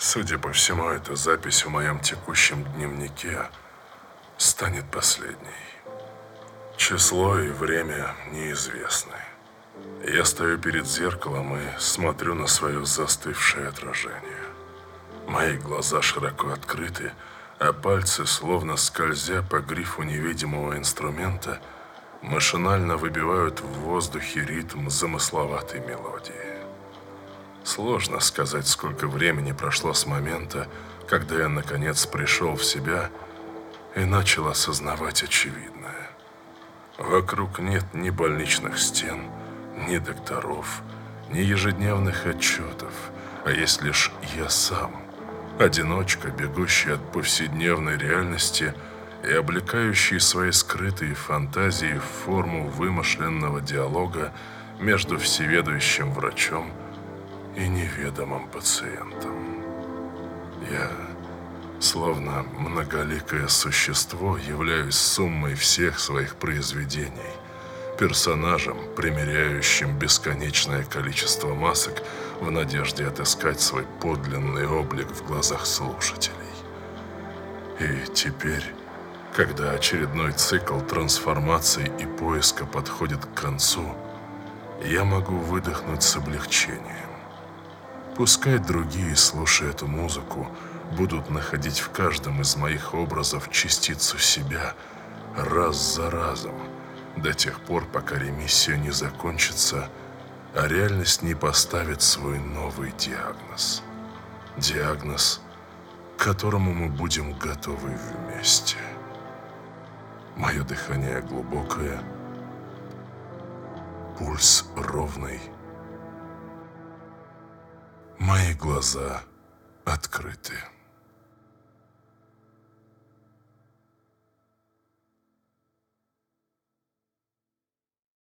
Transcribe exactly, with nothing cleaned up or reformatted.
Судя по всему, эта запись в моем текущем дневнике станет последней. Число и время неизвестны. Я стою перед зеркалом и смотрю на свое застывшее отражение. Мои глаза широко открыты, а пальцы, словно скользя по грифу невидимого инструмента, машинально выбивают в воздухе ритм замысловатой мелодии. Сложно сказать, сколько времени прошло с момента, когда я наконец пришел в себя и начал осознавать очевидное. Вокруг нет ни больничных стен, ни докторов, ни ежедневных отчетов, а есть лишь я сам, одиночка, бегущий от повседневной реальности и облекающий свои скрытые фантазии в форму вымышленного диалога между всеведущим врачом и неведомым пациентом. Я, словно многоликое существо, являюсь суммой всех своих произведений, персонажем, примеряющим бесконечное количество масок в надежде отыскать свой подлинный облик в глазах слушателей. И теперь, когда очередной цикл трансформации и поиска подходит к концу, я могу выдохнуть с облегчением. Пускай другие, слушая эту музыку, будут находить в каждом из моих образов частицу себя раз за разом, до тех пор, пока ремиссия не закончится, а реальность не поставит свой новый диагноз. Диагноз, к которому мы будем готовы вместе. Мое дыхание глубокое, пульс ровный, мои глаза открыты.